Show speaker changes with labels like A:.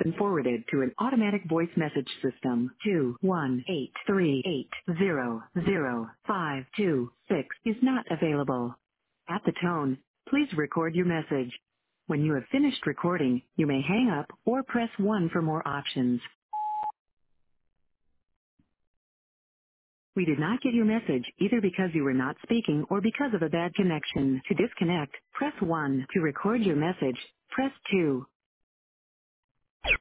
A: been forwarded to an automatic voice message system. 21838000526 is not available. At the tone, please record your message. When you have finished recording, you may hang up or press 1 for more options. We did not get your message either because you were not speaking or because of a bad connection. To disconnect, press 1. To record your message, press 2.